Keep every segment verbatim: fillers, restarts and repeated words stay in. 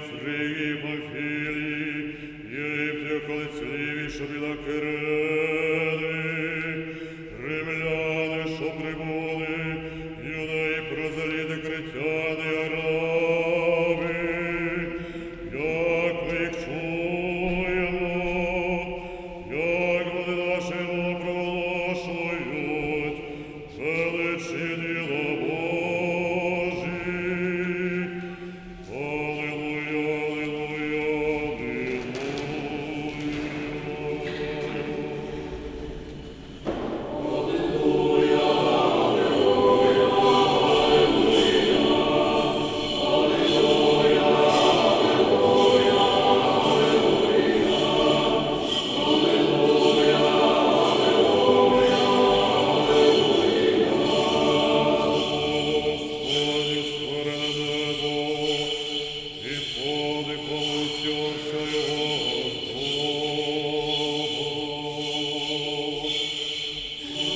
Фригії, Памфілії, Єгиптія, коли ціліві, що біля Кирени, римляни, що прибули, юдеї, прозеліти, критяни, араби, як ми їх чуємо, як вони нашому проголошують, величі діла Божі. Алілуя, алілуя, Господи, створене небо, і подихом усього всього Бога.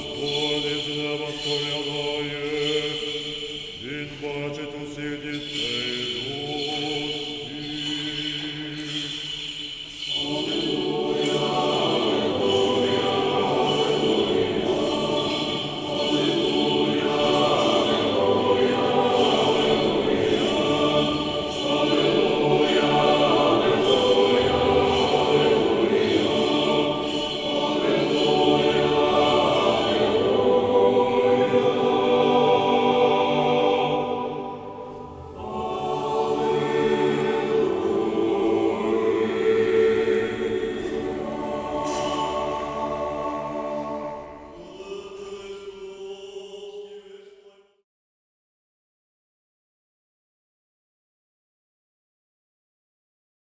Господи з неба споглядає, Він бачить усіх дітей.